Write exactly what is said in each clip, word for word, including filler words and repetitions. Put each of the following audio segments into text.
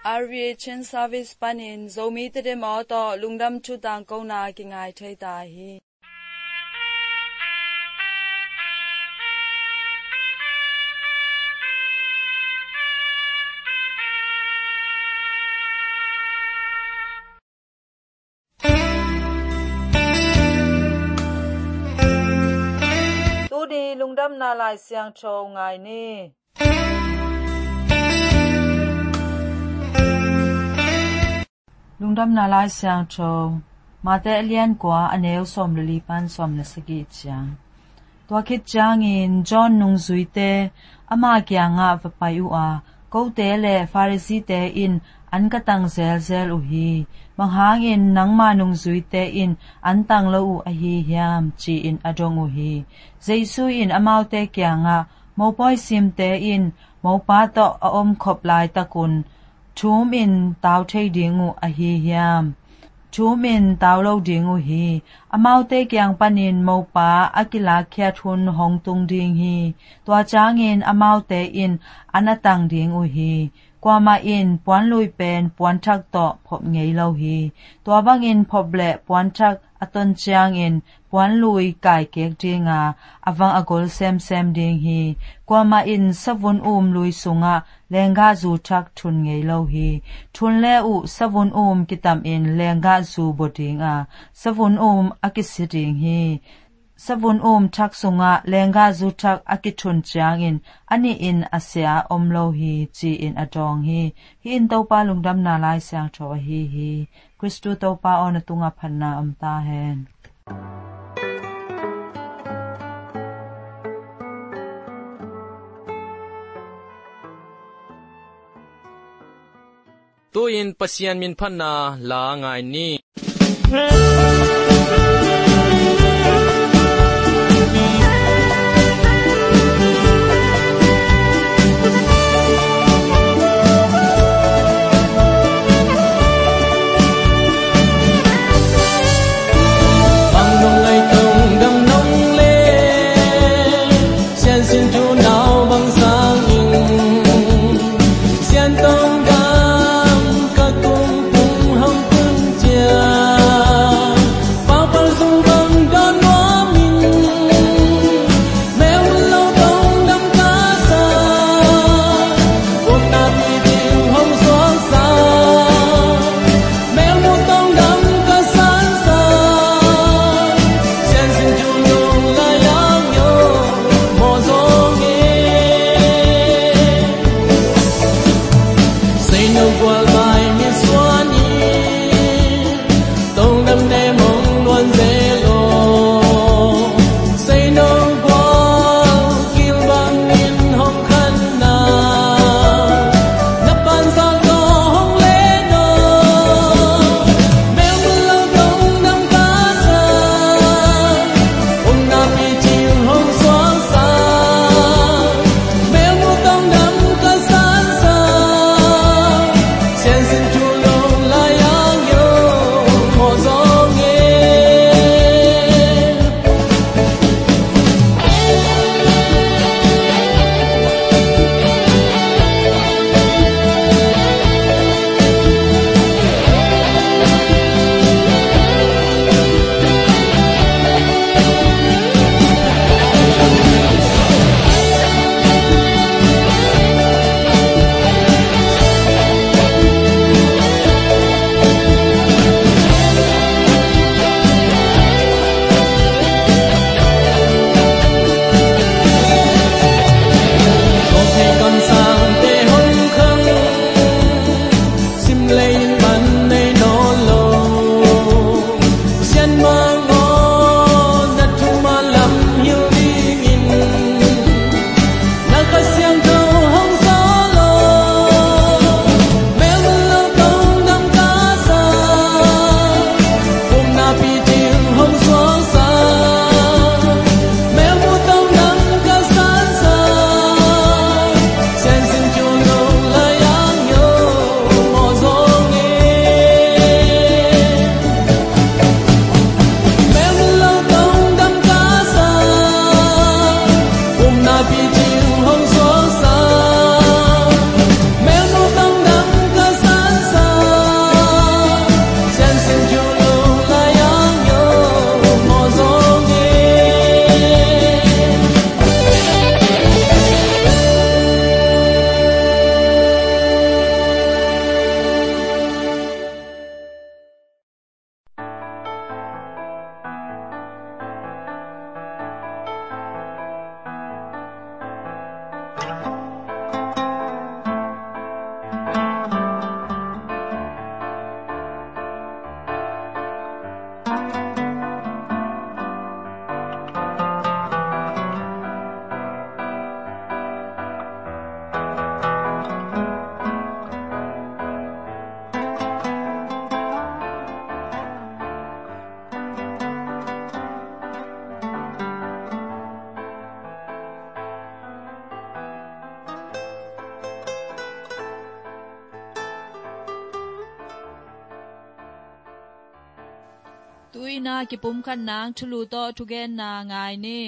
R V H N service panin zomi te de mo to lungdam chu tang ko na ki ngai thai ta hi tu di lungdam na lai siang cho ngai ni lungdam na lai siang cho ma te alian kwa aneu som li pan som na sagi chang to khit chang in John nung zui te ama kya nga va payu a ko te le Pharisee te in an ka tang zel zel u hi manghang in nangma nung zui te in an tang lo u a hi hiam chi in adong u hi Jesu in amau te kya nga mo poi sim te in mo pa to a om khop lai takun thum in tau thei ding u a hi hiam thum in tau lo ding u hi amau te kyang panin mo pa akila khya thun hong tung ding hi twa chang in amau te in anatang ding u hi kwa ma in puan lui pen puan thak to phop ngei lo hi twa bang in phop le puan thak aton chang in puan lui kai kek dinga awang agol sem sem ding hi kwa ma in savun um lui sunga lenga zu thak thun ngei lo hi thun le u savun um kitam in lenga zu bodinga savun um akisiding hi savun um thak sunga lenga zu thak akithun chang in ani in asia omlo hi chi in adong hi hi in to pa lungdam na lai sang tho hi hi Kristu to pa on tunga phanna amta hen tu in pasian min phanna la ngai ni Papa ตุยนากิปุมขันนางชลูโตทุเกนนางายนี่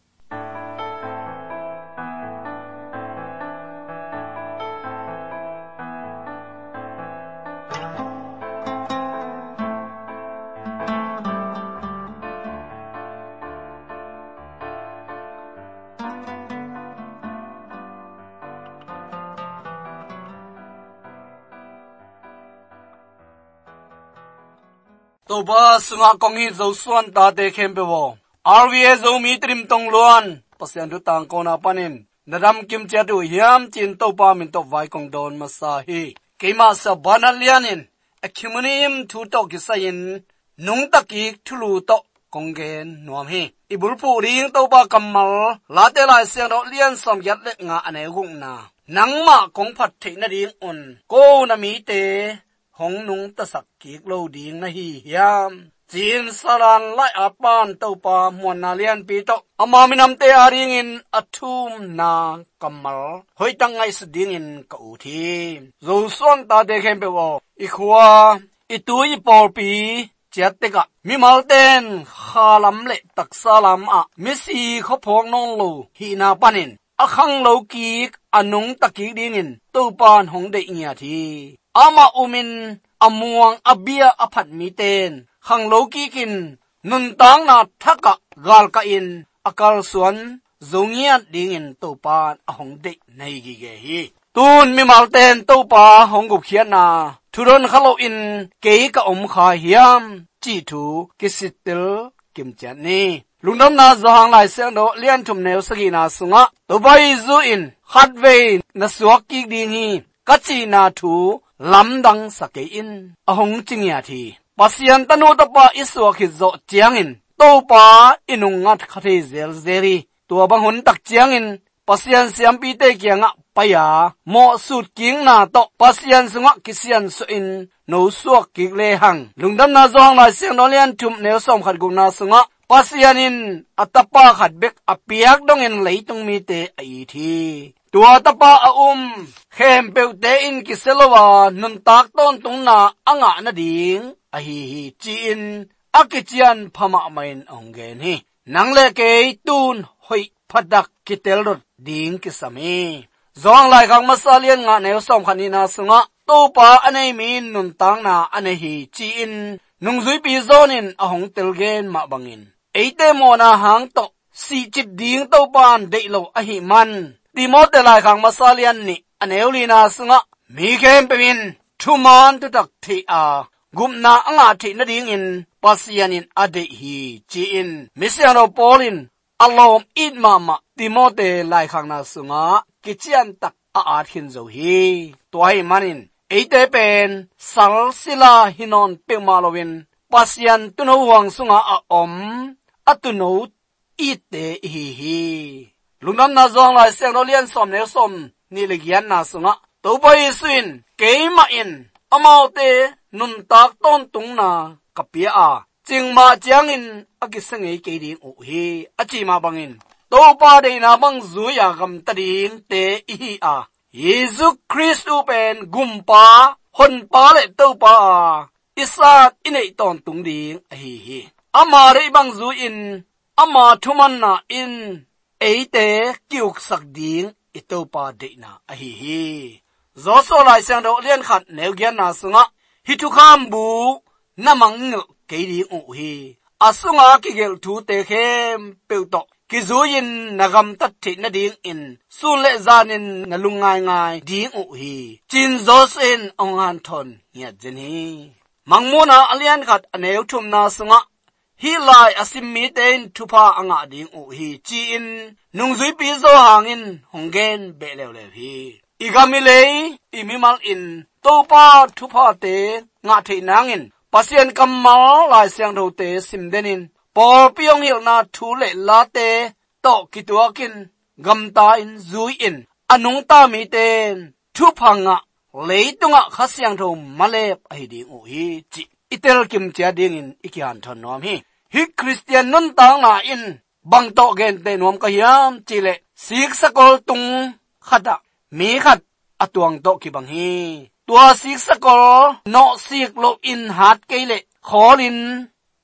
ตัวบ้าสุงากงฮิโจส่วนตาเตเข้มเปวอาร์วีเอโจมีตริมตงล้วนปัสยันดุตังโกนาปันินนดำกิมเจดูยามจินตัวป้ามินตัวไวกงโดนมาสาฮีเกมาสบานัลเลียนินอคิมนิมทูตกิสัยินนุงตะกีทุลูโตกงเกนนวมฮีอิบุลปูริงตัวป้ากัมมัลลาเตลายเสียงดอกเลียนสมยัดเล็กงาอเนกุงนานังมาคงผัดเทนดิงอุนโกนามีเตหงนุงตะสักกีกโลดิงนะฮียามจีนสลันไลอาปานเต้าปามวนนาเลียนปีโตอามามินำเตอาริงินอัทุมนากัมมัลหอยตังไงสดิงินกอูทีรูส่วนตาเดเข็มเปวอีขวาอีตุยปอลปีเจ็ดเตกะมิมัลเตนขาลัมเลตักสาลัมอะมิสีเขาพองนองลูฮีนาปานินอคังโลกีกอนุงตะกีดิงินเต้าปานหงเดเงียทีอามาอุมินอมวงอเบียอผัดมีเตนขังโลกีกินนุนตังนาทักกะกาลกะอินอกาลสวนจงเงียดดิงินตูปานอหงเดในกิเกฮีตูนมีมาลเตนตูปาหงกุบเขียนาทุรนขโลอินเกยกะอมขาเฮียมจีทูกิสิติลกิมจันนีลุงน้ำนาจางลายเสียงโดเลียนทุมเนวสกีนาสุงะตัวใบซูอินฮัดเวนนสวกกิกดิงีกัจจีนาทูลำดังสเกอินอหงจิงยาทีปัสยันตโนตปาอิสวกิโจเจียงอินโตปาอินุงัดคาเทเซลเซรีตัวบังหุนตักเจียงอินปัสยันเสียมปีเตเกียงะปยาโมสุดกิงนาโตปัสยันสงะกิสยันสุอินโนสวกกิกเลหังลุงดำนาจองลายเสียงโนเลียนทุมเนวสมขัดกุนาสงะปัสยันินอัตปาขัดเบกอเปียกดงอินไหลตงมีเตไอทีตัวตปาอุมเข้มเปิวเตอินกิเซลวานุนตักต้นตงนาอ่างนาดิงอหิฮิจีอินอากิจิยันพม่าไม่องเกนีนังเลเกยตูนหอยพัดดักกิเตลรดดิงกิสามีจองลายขังมาซาเลียนงาเนวสมขันินาสงะตัวปาอันไอมีนุนตังนาอันฮิจีอินนุงซุยปีโซนินอหงเตลเกนมาบังอินเอเตโมนาหางโตสีจิตดิงตัวปานเดโลอหิมันติโมเตลายขังมาซาเลียนนี่อันเอวลีนาสงะมีเกมเป็นมินทุมานตุตักทีอากุมนาอ่างทีนดิ่งอินปัสยานินอเดฮีจีอินมิเซียโนปอลินอารมณ์อิดมามาติโมเตลายขังนาสงะกิจยันตักอาทินโจฮีตัวให้มันินเอเตเป็นสัลสิลาฮินอนเปมาลวินปัสยันตุโนวังสงะอาอมอัตุโนอีเตฮีฮีลุงน้ำนาจองลายเสียงเราเลียนสมเนสมนี่เลยยันนาสงะตัวไปสินเกยมาอินอมาวเตนุนตักต้นตุงนากับเปียอาจิงมาจางอินอากิสงเกยดิงโอเฮอจิมาบังอินตัวปาเดนาบังซุยากำตะดิงเตอีอาเยซูคริสต์เป็นกุมปาหนปาเลตัวปาอิสาอินไอตอนตุงดิงเฮเฮอามาเรบังซุอินอามาทุมันนาอินเอเตกิวสักดิงอิตัวปาเดนาเฮเฮจอโซลายเสียงโดเลียนขัดแนวเกียนนาสงะฮิทุคามบูนามังเงเกยดิงโอเฮอาสงะกิเกลทูเตเข้มเปิวโตกิจูยินนากำตัดทินดิงอินสุเลจานินนลุงง่ายง่ายดิงโอเฮจินโจสอินองฮันทอนเงียเจนีมังมูนาอเลียนขัดแนวทุมนาสงะฮิลายอสิมิเตนทุพาอ่างดิงโอเฮจีอินนุงซุยปีโซหางอินหงเกนเบเลวเลวีอีกามิเลอีมิมัลอินตัวปาทุพาเตงาเทนางอินปัสยันกัมมาลายเสียงโรเตสิมเดนินปอลปิยงฮิลนาทูเลลาเตโตกิตัวกินกัมตาอินซุยอินอนุงตามีเตนทุพังะเลยตุงะขัสยังโรมาเลบไอดิงโอฮีจิอิเตลกิมเจดิงอินอิกิอันทอนนอมฮีฮิคริสเตียนนุนตางนาอินบังโตเกนเตนวมกะยามจิเลสิกสกอลตุงขัดมีขัดอตวงโตกิบังฮีตัวสิกสกอลโนสิกโลอินฮาดเกเลขอลิน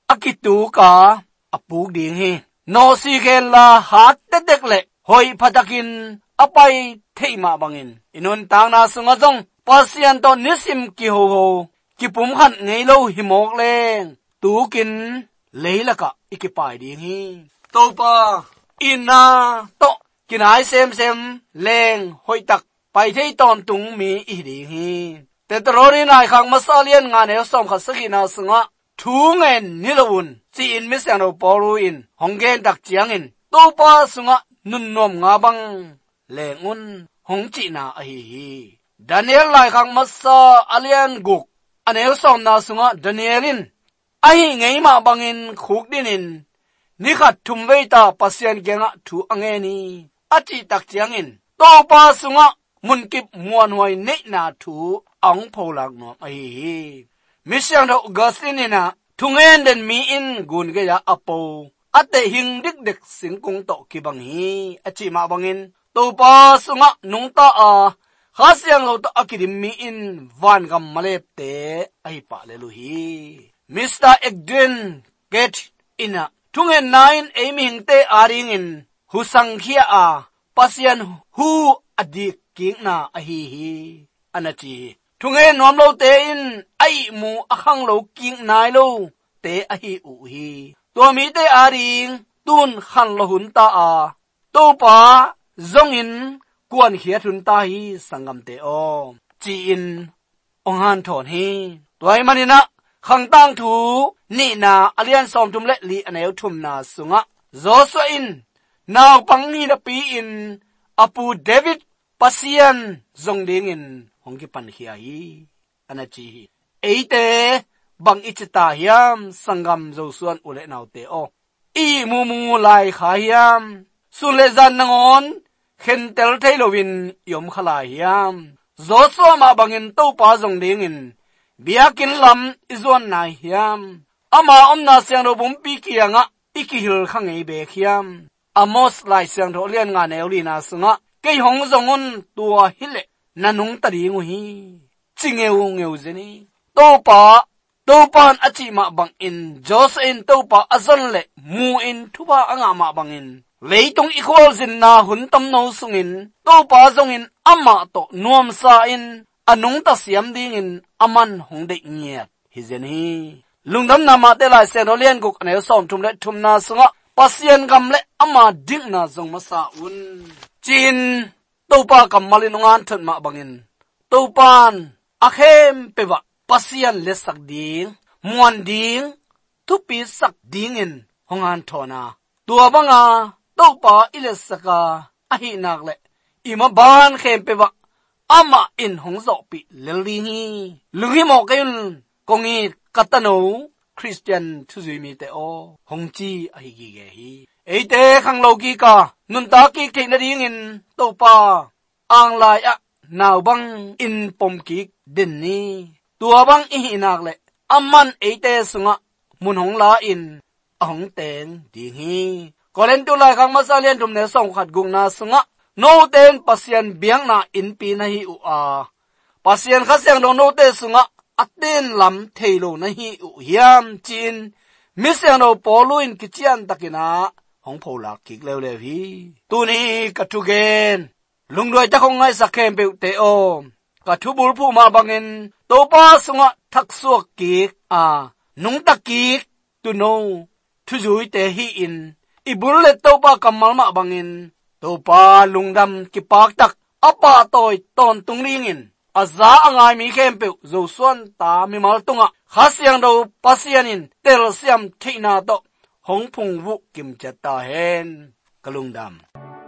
อากิตูกาอปูกดิงฮีโนซีเกลาหาเด็กๆเละหอยพัดกินอไปเทมาบังอินอินุนตางนาสุงจงปัสยันตอนนิสิมกิโฮโฮกิปุมขันไงโลหิมอกเลงตูกินเลยละกะอิกิปายดิงฮีโตปาอินนาโตกินไอเซมเซมเลงหอยตักไปเทตอนตุงมีอีดิงฮีแต่ตรอรินายขังมาซาเลียนงานเอวสอมขัดสกินาสุงะทูเงินนิลวุนจีอินมิเซนโอปอรูอินฮงเกนตักเจียงอินโตปาสุงะนุนนอมงาบังเลงอุนหงจีนาอหิฮีดานิเอลไลขังมาซาอาเลียนกุกอันเอวสอมนาสุงะดานิเอลินอหิไงมาบังอินขุกดินินนิขัดทุมเวตาปัสยันเกงะทูอังเอนีอาจิตักเจียงอินโตปาสุงะมุนกิบมวนหวยเนนาทูอังโพลักนอมอหิมิเซียงดอกกาสินินะทุงเอ็นเดนมีอินกุนเกยาอโปอเตหิงดิกเด็กสิงกงโตกิบังฮีอจิมาบังอินตูปาสุงะนุงตาอาข้าเสียงเราตอกิดิมีอินวันกัมมาเลปเตไอปะเลลุฮีมิสเตอร์เอ็กเดนเกตอินะทุงเอ็นนายเอมิหิงเตอาริงอินหุสังเคียอาปัสยันฮูอดีกิงนาอหิฮีอนาจีทุงเอ็นนอมโลเตอินไอมูอคังโลกิงนายโลเตอหิอุฮีตัวมีเตอาริงตุนขันละหุนตาอาตูปาจงอินกวนเขียทุนตาฮีสังกัมเตโอจีอินองฮันถอนฮีตัวไอมันนะขังตั้งถูนี่นาอเลียนซอมทุมเละลีอเนวทุมนาสุงะโจสอินนาวปังนีนปีอินอปูเดวิดปัสยันจงดิงอินหงกิปันเขียฮีอนาจีเอเตบังอิจตาฮิยามสังกัมโจส่วนอุเลนาวเตโออีมูมูลายขาฮิยามสุเลจันนงอนเข็นเตลเทโลวินยมขลายฮิยามโจสวมาบังอินเต้าปาจงดิงอินเบียกินลำอิจวนนายฮิยามอามาอมนาเสียงโรบุมปีกียงะอิกิฮิลขังไอเบคิยามอามอสลายเสียงโรเลียนงานเอลีนาสงะเกยหงจงอนตัวฮิเลนันุงตรีงูฮีจิงเอวเงวเจนีโตปาโตปานอจิมาบังอินโจสอินโตปาอซันเลมูอินทุบาอ่างมาบังอินเลยตงอีควอลสินนาหุนตำโนสุงินโตปาจงอินอามาโตนวมซาอินอนุงตะเสียมดิงินอามันหงเดเงียดฮิเจนีลุงดำนามาเตลายเซโนเลียนกุกเนวสอมทุมเลทุมนาสงะปัสยันกำเลอามาดิ้งนาจงมาสาอุนจีนโตปากำมาลินงานทันมาบังอินโตปานอาเข้มเปวะปัสยันเลสักดิงมวนดิงทุปีสักดิงอินหงานทอนาตัวบังอาโตปาอิเลสกาอหินักเลอิมาบานเข้มเปวะอามาอินหงโซปิเลลีฮีลุงฮิโมกยุนกงอีกัตโนคริสเตียนทุจุยมีเตโอหงจีอหิกิเกฮีเอเตขังโลกีกานุนตากิกเทนดีงินโตปาอังลายอะนาวบังอินปมกิกเดนนีตัวบังอิหินักเลอามันเอเตสุงะมุนหงลาอินอหงเตนดีฮีกอเลนตุลายขังมาซาเลียนทุมเนส่งขัดกุงนาสุงะโนเตนปัสยันเบียงนาอินปีนาฮิอุอาปัสยันขัดเสียงโนเตสุงะอัตเตนลำเทโลนาฮิอุยามจีนมิเสียงโนปอลุอินกิจิอันตะกินาหงโพลักกิกเลวเลวฮีตูนี้กัตุเกนลุงด้วยจะคงไงสักเข้มเปเตโอกัทุบุลผู้มาบังเงินโตปาสุงะทักสวกกิกอานุงตะกิกตุโนทุจุยเตฮีอินอิบุลเลโตปากำมัลมาบังเงินโตปาลุงดำกิปากตักอปาโตยตอนตุงลิงินอาซาอ่างมีเข้มเปวโจส่วนตามีมาลตุงะข้าเสียงเราปัสยันินเตลเซียมที่นาโตหงพุงวุกิมจัตตาเฮนกลุงดำ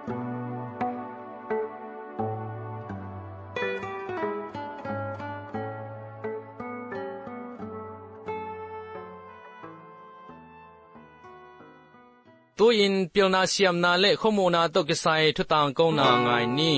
ตัวอินเปียวนาเสียมนาเละข้อมูนาตกไซทุตังกงนาไงนี่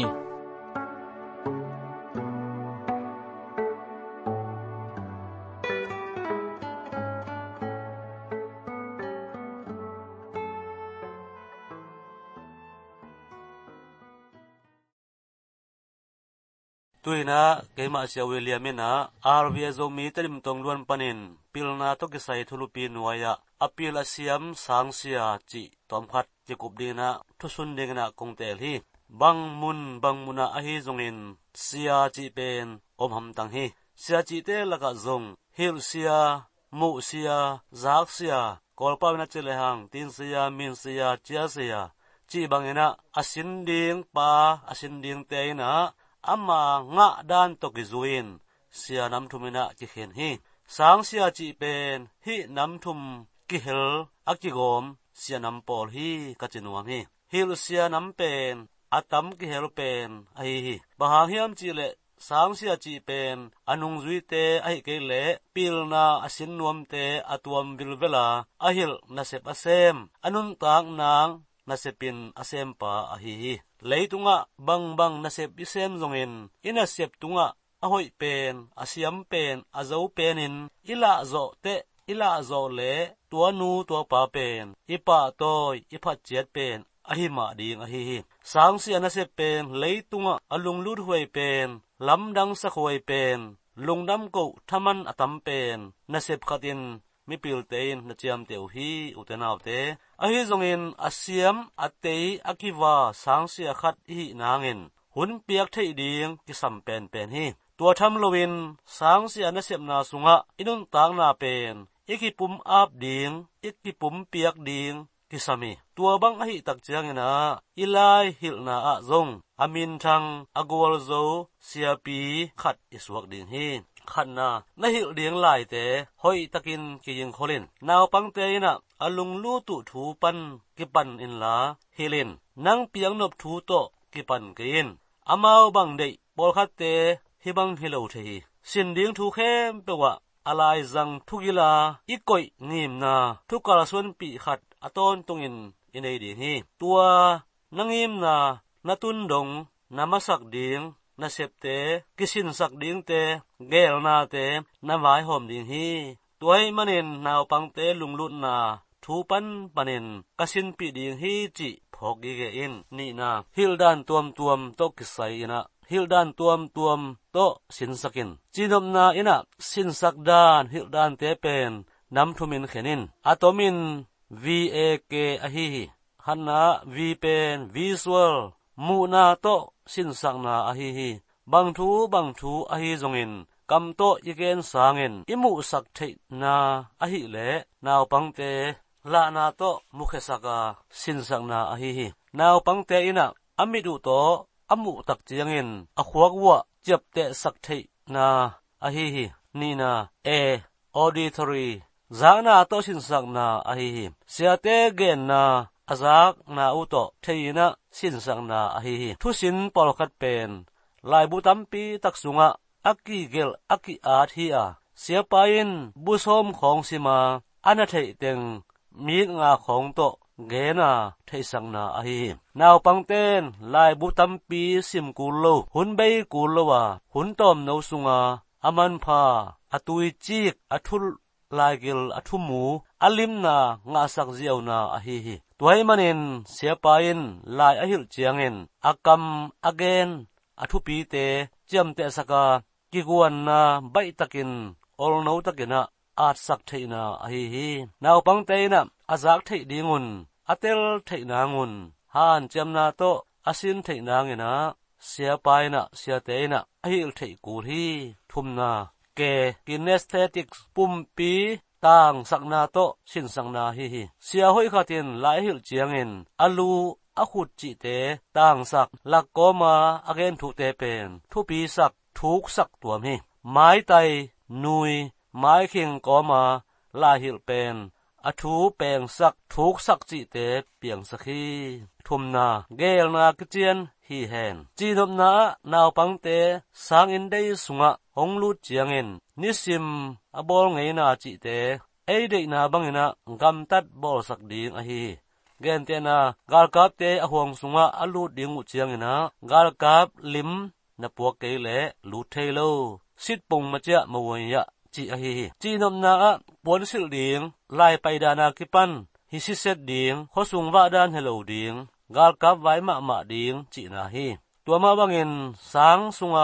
ตุยนะเกมาเสียวิลเลียมนะอาร์วีเอโซมีตริมตงล้วนปนินปิลนาตกิไซทุลุปีนวายะอปิลาเซียมสังเสียจิตอมขัดจิกุบดีนะทุสุนเดงนะคงเตลฮีบังมุนบังมุนาอหิจงอินเสียจิเป็นอมหำตังฮีเสียจิเตลกะจงฮิลเสียมูเสียซักเสียกอลปาวินาเจเลหังตินเสียมินเสียเจียเสียจีบังเอนะอสินดิงปาอสินดิงเตยนะอามาง่ะด้านตกิจุอินเสียน้ำทุมินะจิเข็นฮีสังเสียจิเป็นฮีน้ำทุมกิเฮลอักจิโกมเสียน้ำปอลฮีกัจจนวงฮีฮิลเสียน้ำเป็นอาตัมกิเฮลเป็นไอฮีบางเฮียมจิเลสังเสียจิเป็นอนุงจุยเตไอเกเลปิลนาอสินนวมเตอตวมวิลเวลาอหิลนาเซปอเซมอนุนตางนางนาเซปินอเซมปาอหิฮีเลยตุงะบังบังนาเซปอิเซมจงอินอินาเซปตุงะอหอยเป็นอาเซียมเป็นอาเจ้าเป็นินอิลาโจเตอิลาโจเลตัวนูตัวปาเป็นอิปะโตยอิพัดเจ็ดเป็นอหิมาดิงอหิฮีสังเสียนาเซปเป็นเลยตุงะอลุงลุดหวยเป็นลำดังสักหวยเป็นลุงดำกูทำมันอตัมเป็นนาเซปขัดินมิปิลเตนนาเจียมเตียวฮีอุเตนาวเตอหิจงอินอาเซียมอเตยอากิวาสังเสียขัดฮีนางอินหุ่นเปียกเทดิงกิสัมเป็นเป็นฮีตัวทำลวินสังเสียนาเซปนาสุงะอินุนตางนาเป็นอีกิปุ่มอาบดิงอีกิปุ่มเปียกดิงกิสามีตัวบังอหิตักเจียงนะอิไลฮิลนาอะจงอามินทังอากวลโซเสียปีขัดอิสวกดิงฮีขัดนานาฮิลเดียงลายเตหอยตะกินกิยิงโคลินนาวปังเตยนะอลุงลู่ตุถูปันกิปันอินลาฮิลินนังเปียงนบถูโตกิปันกินอามาวบังเดปอลขัดเตฮิบังฮิโลเทฮีสินดิงถูเข้มเปวะอะไรจังทุกิลาอีกอยงิมนาทุกกระส่วนปีขัดอตอนตรงอินอินเอดีฮีตัวนังอิมนานาตุนดงนามาสักดิงนาเซปเตกิสินสักดิงเตเกลนาเตนาไวหอมดิงฮีตัวให้มันเองนาวปังเตลุงลุนนาทูปันปันเองกสินปีดิงฮีจิพอกกิเกอินนี่นาฮิลดานตัวมตัวมตกิไซนะฮิลดานตัวมตัวมโตสินสักินจีนมนาอินะสินสักดานฮิลดานเตเป็นน้ำทุมินเขนินอะตอมินV A K อหิฮันนา V เป็น visual มูนาโตสินสักนาอหิบางทูบางทูอหิจงอินกำโตอีเกนสางอินอิมูสักเทนาอหิเลนาวปังเตลานาโตมุขสักาสินสักนาอหินาวปังเตอินะอมิดูโตอมูตักเจียงอินอขวกวัวเจ็บเตสักเทนาอหินี่นาเอ auditoryจางนาโตสินสักนาอหิเสียเตเกนนาอาจากนาอุโตเทียนะสินสักนาอหิทุสินปอลคัดเป็นลายบุตัมปีตักสุงะอักกิเกลอักกิอาทีอาเสียไปอินบุษมของสิมาอันเทยเต็งมีงาของโตเกนาเทสังนาอหินาวปังเตนลายบุตัมปีสิมกุลโลหุนเบยกุลโลวาหุนตอมนาวสุงาอามันพาอตุยจิกอทุลลายกิลอทุมูอลิมนางาสักเจียวนาอหิฮิตัวให้มันเองเสียไปอินลายอหิลเจียงเองอากัมอาเกนอทุปีเตเจียมเตสกากิกวนนาใบตะกินอลโนตะกินะอาจสักเทนาอหิฮินาวปังเตนะอาจากเทดิงุนอเตลเทนางุนฮานเจียมนาโตอาสินเทนางเงนะเสียไปนะเสียเตนะอหิลเทกูฮีทุมนาเกกินเนสเทติกปุ่มปีต่างสักนาโตสินสังนาฮิฮิเสียห้อยขัดินหลายหิลเจียงอินอลูอขุดจิเตต่างสักลักก็มาอเกนทุเตเป็นทุปีสักทุกสักตัวมิไม้ไตนุยไม้เข่งก็มาลาหิลเป็นอทูแปงสักทุกสักจิเตเปียงสักฮีทุมนาเกลนากเจียนฮีแหนจีนมนานาวปังเตสางอินได้สุงะหงลุดเจียงอินนิสิมอบอลไงนาจิเตเอเดนาบังอินะกำตัดบอลสักดิงอหีเกนเตนากาลกับเตอหวงสุงะอลูดิงอุเจียงอินะกาลกับลิมนปวกเกเลลูเทโลสิดปงมาเจมวยยะจีอหีจีนมนาปวนสิลดิงไล่ไปดานาคิปันฮิซิเซตดิงขอสุงว่าดานเฮโลดิงกาลกับไว้มามาดิงจีนาฮีตัวมาบังอินสังสุงา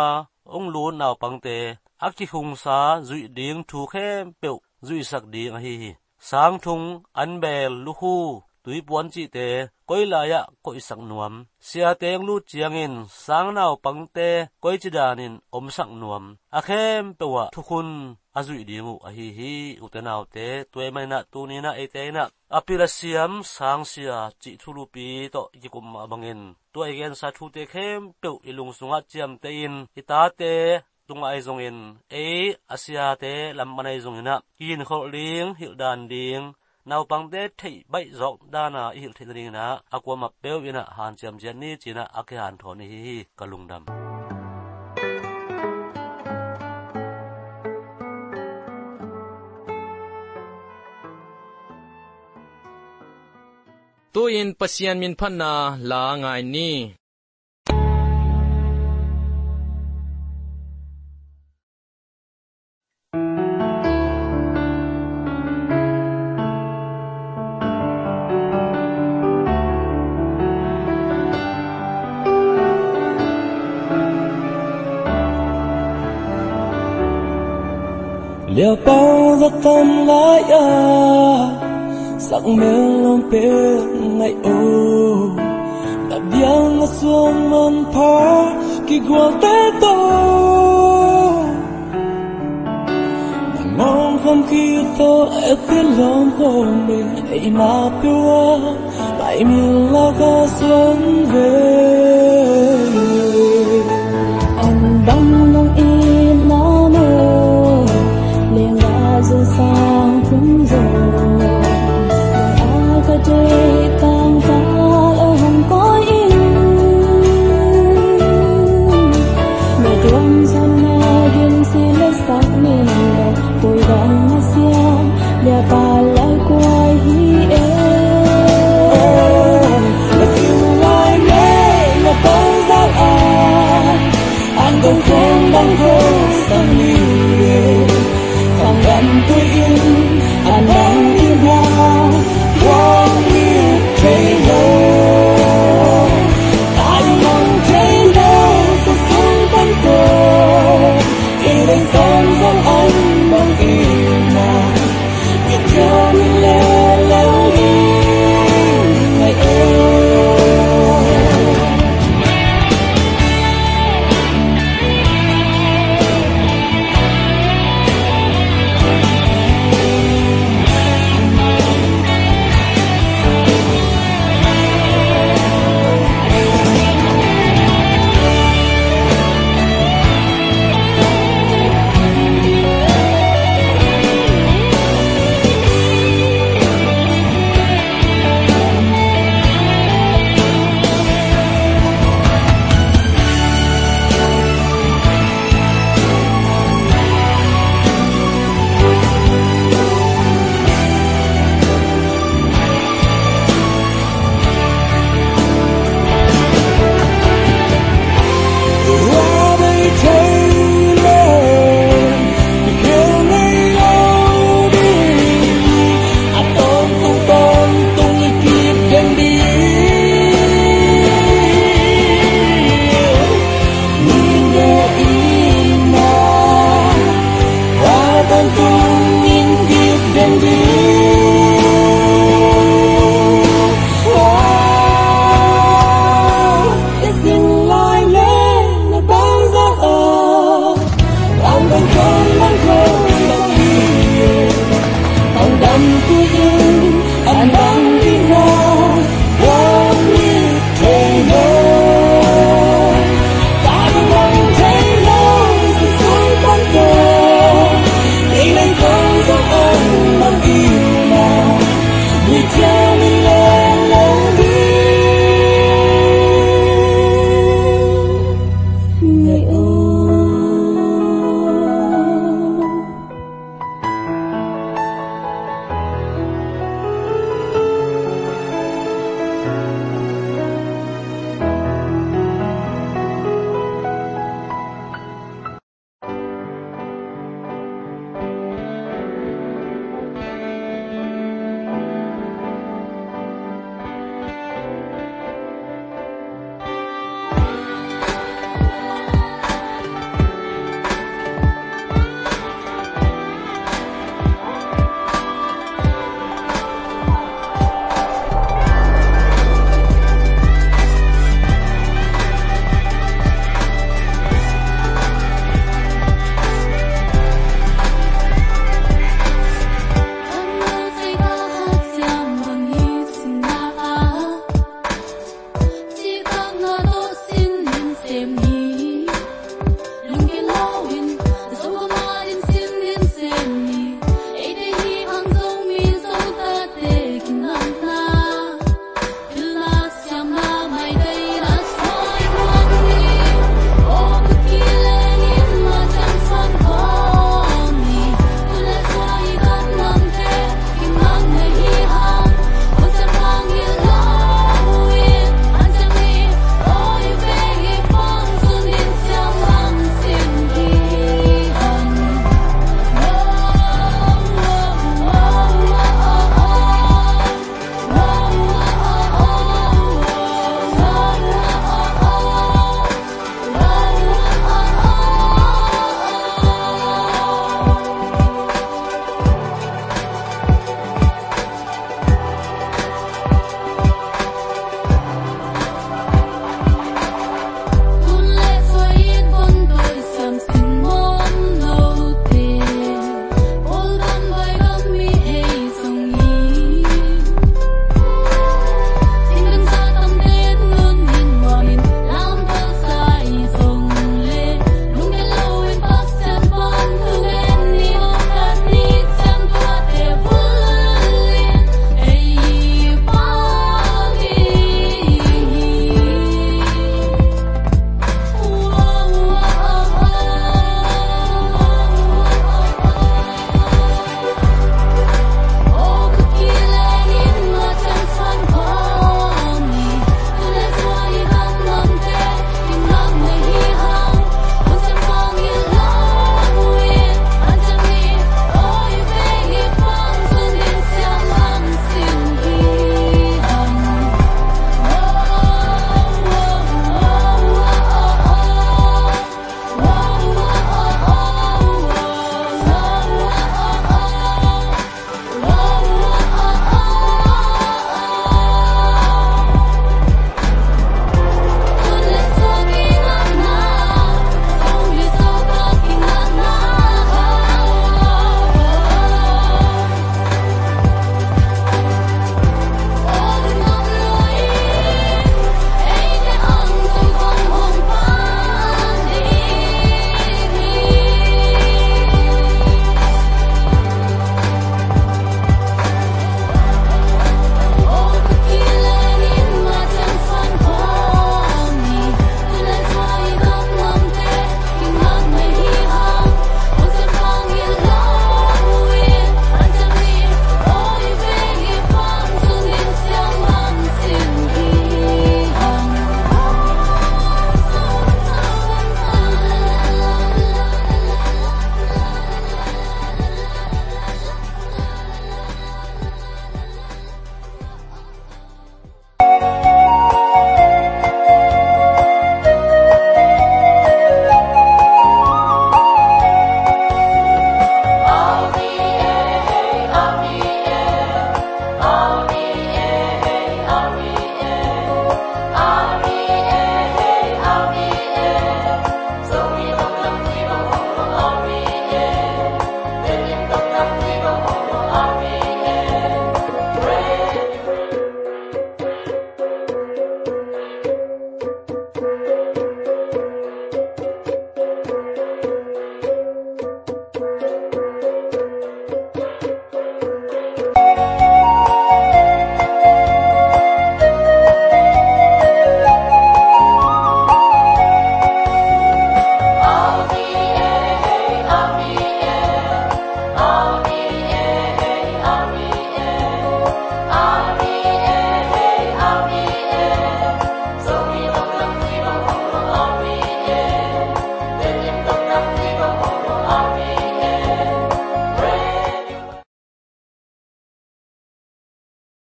ông lúa nào bằng tê ác chỉ hùng xá dụy điếng thu khem bẹo dụy sạc điếng hi sáng thung ăn bè lu hu túi buôn chỉ tê coi lại ạ coi sắc nuam xia teng lu chiang in sáng nào bằng tê coi chỉ đàn in ôm sắc nuam a khem bẹo ạ thu khun a dụy điếng a hi hi u tê nào tê tuê mai na tu ni na e tê na apila siam sáng xia chỉ thu lu pi to chỉ kum bangin tuê gen sa thu tê khem bẹo ilung sunga chiam tê in ita tê tung ai zong in e asia te lam manai zong ina kin khol ling hil dan ding naw pang te thei bai zong dana hil thei ding na akwa ma peu ina han cham jan ni china ake han thon hi hi kalungdam tu in pasian min phan na la ngai ni Liệu bao giấc tâm lại à sắc mê lòng bê ngày ô đã biang ngã xuống mân phá kỳ qua tế tô mong không khi tôi em biết lòng hồn mình ấy mà biểu lại mình là ga xuân về anh đang lòng in nam mơ liền đã dần sang cũng rồi ai có thể càng phá ở hồng có in mẹ tuông son mẹ duyên xin lấy sắc mình đầu tôi đang nghe xiêm để bà lại quay hi em là yêu lại nhé là bao giác ai anh không không đang hôn sang nhiều thằng đàn tôi in anh đang in hoa quang yêu thấy đâu anh mong thấy đâu sự sống vẫn còn yêu đến sống giống anh bằng yêu nào biết cho mình leo leo đi ngày ơi I'm